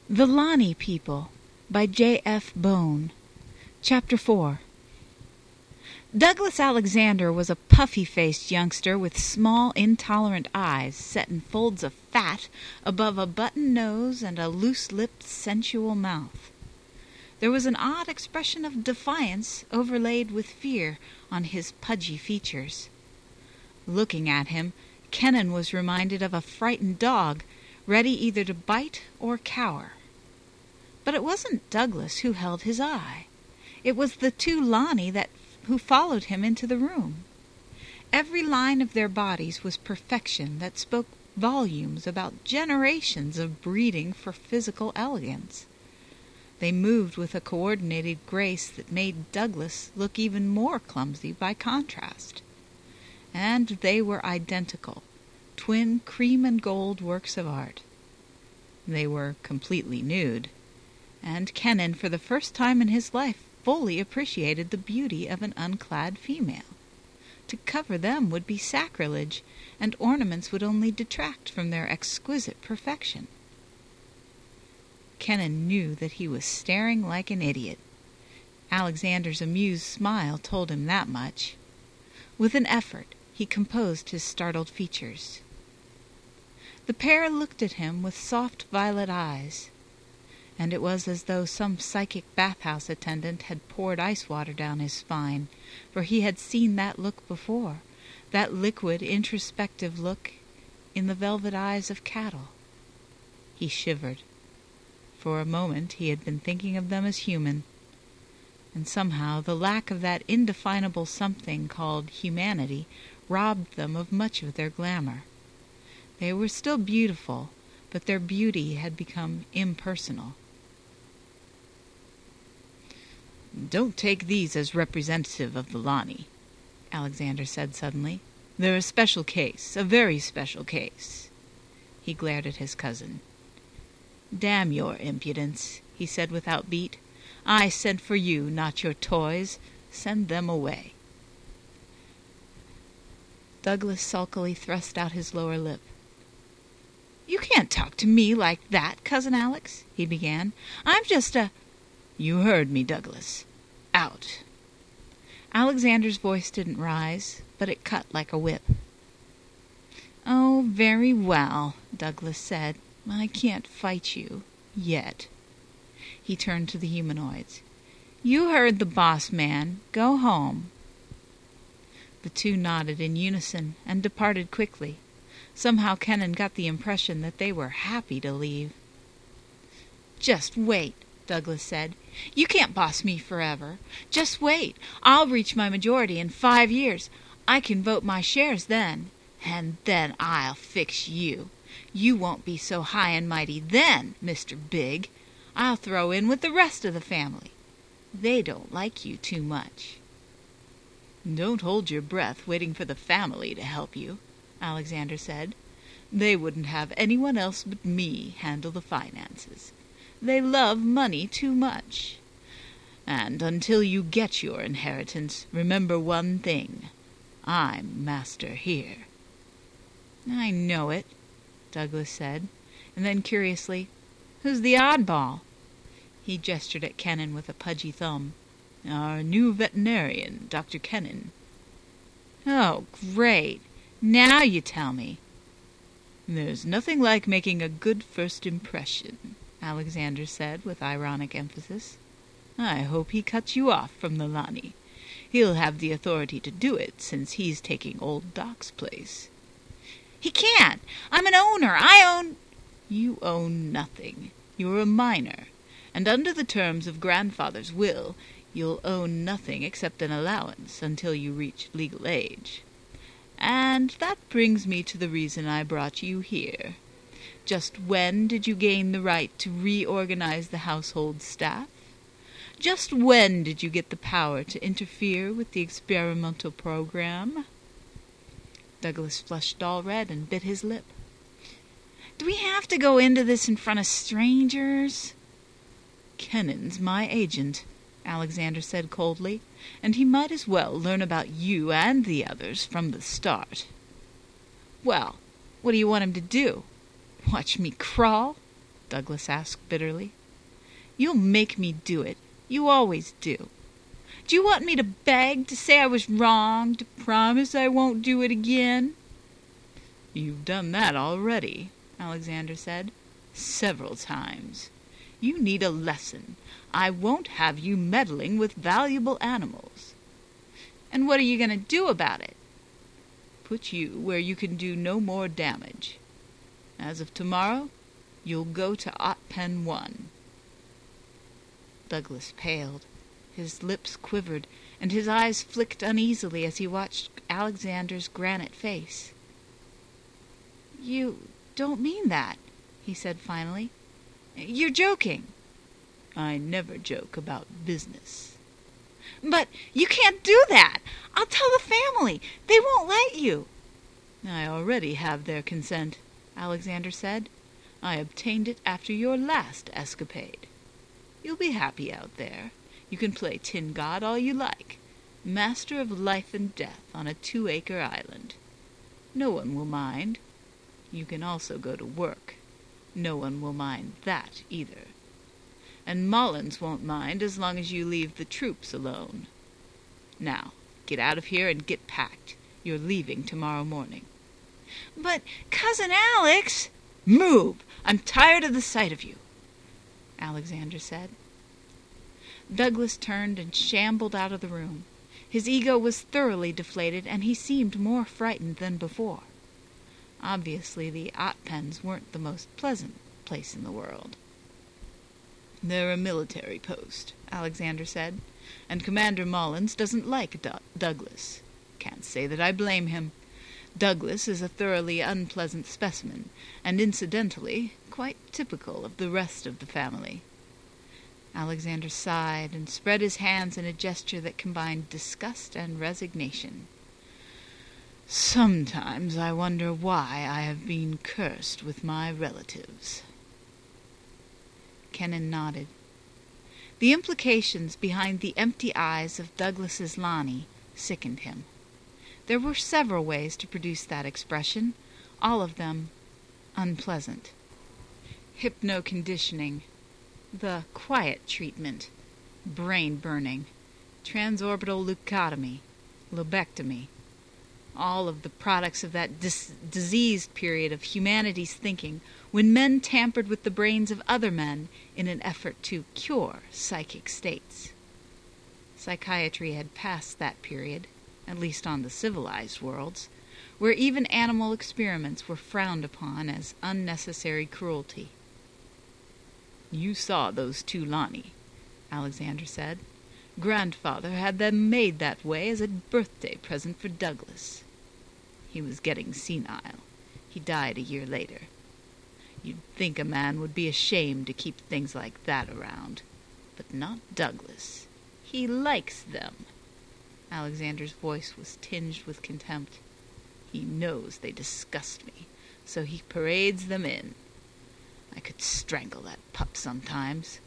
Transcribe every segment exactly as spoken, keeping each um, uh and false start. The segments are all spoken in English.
The Lonnie People by J F Bone. Chapter four. Douglas Alexander was a puffy-faced youngster with small, intolerant eyes set in folds of fat above a button nose and a loose-lipped, sensual mouth. There was an odd expression of defiance overlaid with fear on his pudgy features. Looking at him, Kennan was reminded of a frightened dog, ready either to bite or cower. But it wasn't Douglas who held his eye. It was the two Lonnie that who followed him into the room. Every line of their bodies was perfection that spoke volumes about generations of breeding for physical elegance. They moved with a coordinated grace that made Douglas look even more clumsy by contrast. And they were identical, twin cream and gold works of art. They were completely nude, and Kennan, for the first time in his life, fully appreciated the beauty of an unclad female. To cover them would be sacrilege, and ornaments would only detract from their exquisite perfection. Kennan knew that he was staring like an idiot. Alexander's amused smile told him that much. With an effort, he composed his startled features. The pair looked at him with soft violet eyes, and it was as though some psychic bathhouse attendant had poured ice water down his spine, for he had seen that look before, that liquid, introspective look in the velvet eyes of cattle. He shivered. For a moment he had been thinking of them as human, and somehow the lack of that indefinable something called humanity robbed them of much of their glamour. They were still beautiful, but their beauty had become impersonal. "Don't take these as representative of the Lonnie," Alexander said suddenly. "They're a special case, a very special case." He glared at his cousin. "Damn your impudence," he said without beat. "I sent for you, not your toys. Send them away." Douglas sulkily thrust out his lower lip. "You can't talk to me like that, Cousin Alex," he began. "I'm just a—" "You heard me, Douglas. Out." Alexander's voice didn't rise, but it cut like a whip. "Oh, very well," Douglas said. "I can't fight you. Yet." He turned to the humanoids. "You heard the boss man. Go home." The two nodded in unison and departed quickly. Somehow Kennan got the impression that they were happy to leave. "Just wait," Douglas said. "You can't boss me forever. Just wait. I'll reach my majority in five years. I can vote my shares then. And then I'll fix you. You won't be so high and mighty then, Mister Big. I'll throw in with the rest of the family. They don't like you too much." "Don't hold your breath waiting for the family to help you," Alexander said. "They wouldn't have anyone else but me handle the finances. They love money too much. And until you get your inheritance, remember one thing. I'm master here." "I know it," Douglas said, and then curiously, "Who's the oddball?" He gestured at Kennan with a pudgy thumb. "Our new veterinarian, Doctor Kennan." "Oh, great. Now you tell me." "There's nothing like making a good first impression," Alexander said with ironic emphasis. "I hope he cuts you off from the Lonnie. He'll have the authority to do it, since he's taking old Doc's place." "He can't. I'm an owner. I own—" "You own nothing. You're a minor, and under the terms of Grandfather's will, you'll own nothing except an allowance until you reach legal age. And that brings me to the reason I brought you here. Just when did you gain the right to reorganize the household staff? Just when did you get the power to interfere with the experimental program?" Douglas flushed all red and bit his lip. "Do we have to go into this in front of strangers?" "Kennan's my agent," Alexander said coldly, "and he might as well learn about you and the others from the start." "Well, what do you want him to do? Watch me crawl?" Douglas asked bitterly. "You'll make me do it. You always do. Do you want me to beg, to say I was wrong, to promise I won't do it again?" "You've done that already," Alexander said. "Several times. You need a lesson. I won't have you meddling with valuable animals." "And what are you going to do about it?" "Put you where you can do no more damage. As of tomorrow, you'll go to Ott Pen One." Douglas paled. His lips quivered, and his eyes flicked uneasily as he watched Alexander's granite face. "You don't mean that," he said finally. "You're joking." "I never joke about business." "But you can't do that. I'll tell the family. They won't let you." "I already have their consent," Alexander said. "I obtained it after your last escapade. You'll be happy out there. You can play Tin God all you like, master of life and death on a two-acre island. No one will mind. You can also go to work. No one will mind that either. And Mullins won't mind as long as you leave the troops alone. Now, get out of here and get packed. You're leaving tomorrow morning." "But, Cousin Alex—" "Move! I'm tired of the sight of you," Alexander said. Douglas turned and shambled out of the room. His ego was thoroughly deflated, and he seemed more frightened than before. Obviously, the Ott Pens weren't the most pleasant place in the world. "They're a military post," Alexander said, "and Commander Mullins doesn't like D- Douglas. Can't say that I blame him. Douglas is a thoroughly unpleasant specimen, and incidentally quite typical of the rest of the family." Alexander sighed and spread his hands in a gesture that combined disgust and resignation. "Sometimes I wonder why I have been cursed with my relatives." Kennan nodded. The implications behind the empty eyes of Douglas's Lonnie sickened him. There were several ways to produce that expression, all of them unpleasant. Hypnoconditioning, the quiet treatment, brain burning, transorbital leucotomy, lobectomy, all of the products of that dis- diseased period of humanity's thinking when men tampered with the brains of other men in an effort to cure psychic states. Psychiatry had passed that period, at least on the civilized worlds, where even animal experiments were frowned upon as unnecessary cruelty. "You saw those two Lonnie," Alexander said. "Grandfather had them made that way as a birthday present for Douglas. He was getting senile. He died a year later. You'd think a man would be ashamed to keep things like that around. But not Douglas. He likes them." Alexander's voice was tinged with contempt. "He knows they disgust me, so he parades them in. I could strangle that pup sometimes."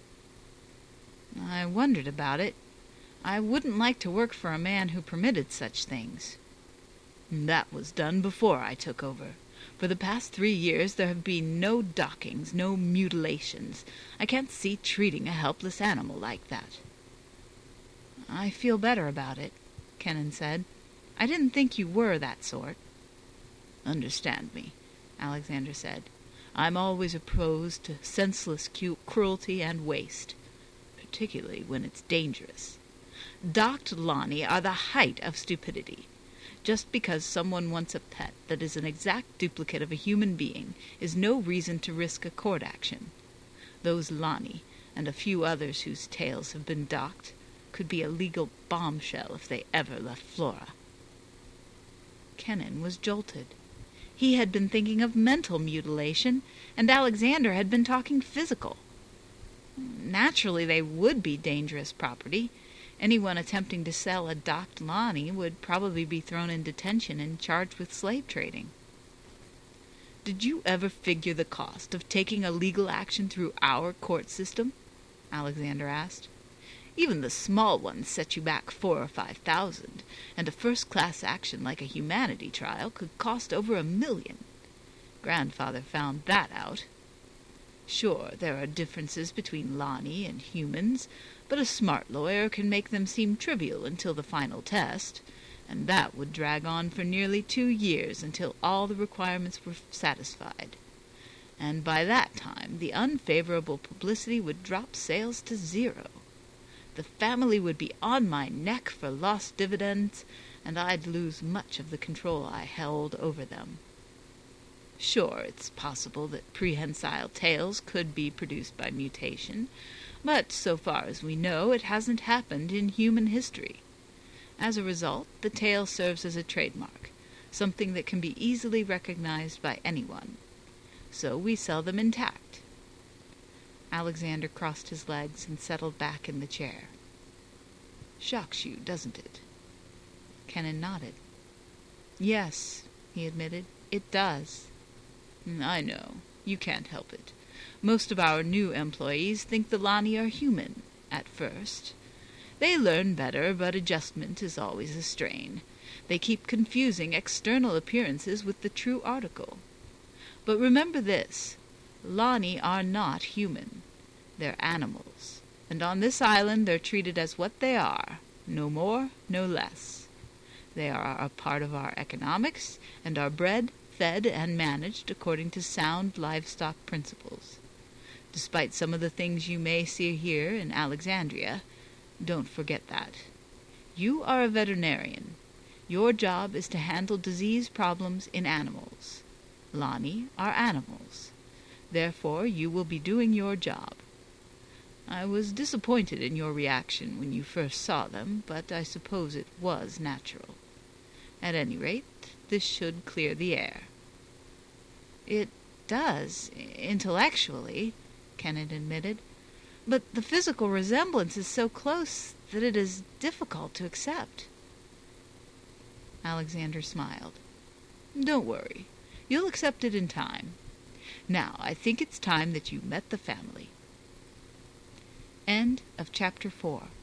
"I wondered about it. I wouldn't like to work for a man who permitted such things." "That was done before I took over. For the past three years there have been no dockings, no mutilations. I can't see treating a helpless animal like that." "I feel better about it," Kennan said. "I didn't think you were that sort." "Understand me," Alexander said. "I'm always opposed to senseless cu- cruelty and waste, particularly when it's dangerous. Docked Lonnie are the height of stupidity. Just because someone wants a pet that is an exact duplicate of a human being is no reason to risk a court action. Those Lonnie, and a few others whose tails have been docked, could be a legal bombshell if they ever left Flora." Kennan was jolted. He had been thinking of mental mutilation, and Alexander had been talking physical. Naturally, they would be dangerous property. Anyone attempting to sell a docked Lonnie would probably be thrown in detention and charged with slave trading. "Did you ever figure the cost of taking a legal action through our court system?" Alexander asked. "Even the small ones set you back four or five thousand, and a first-class action like a humanity trial could cost over a million. Grandfather found that out." Sure, there are differences between Lonnie and humans, but a smart lawyer can make them seem trivial until the final test, and that would drag on for nearly two years until all the requirements were satisfied. And by that time the unfavorable publicity would drop sales to zero. The family would be on my neck for lost dividends, and I'd lose much of the control I held over them. Sure, it's possible that prehensile tails could be produced by mutation, but so far as we know, it hasn't happened in human history. As a result, the tail serves as a trademark, something that can be easily recognized by anyone. So we sell them intact. Alexander crossed his legs and settled back in the chair. Shocks you, doesn't it? Kennan nodded. Yes, he admitted, it does. I know. You can't help it. Most of our new employees think the Lonnie are human, at first. They learn better, but adjustment is always a strain. They keep confusing external appearances with the true article. But remember this, Lonnie are not human. They're animals, and on this island they're treated as what they are, no more, no less. They are a part of our economics, and are bred, fed, and managed according to sound livestock principles. Despite some of the things you may see here in Alexandria, don't forget that. You are a veterinarian. Your job is to handle disease problems in animals. Lonnie are animals. Therefore, you will be doing your job. I was disappointed in your reaction when you first saw them, but I suppose it was natural. At any rate, this should clear the air. It does, intellectually, Kennan admitted, but the physical resemblance is so close that it is difficult to accept. Alexander smiled. Don't worry. You'll accept it in time. Now, I think it's time that you met the family. End of chapter four.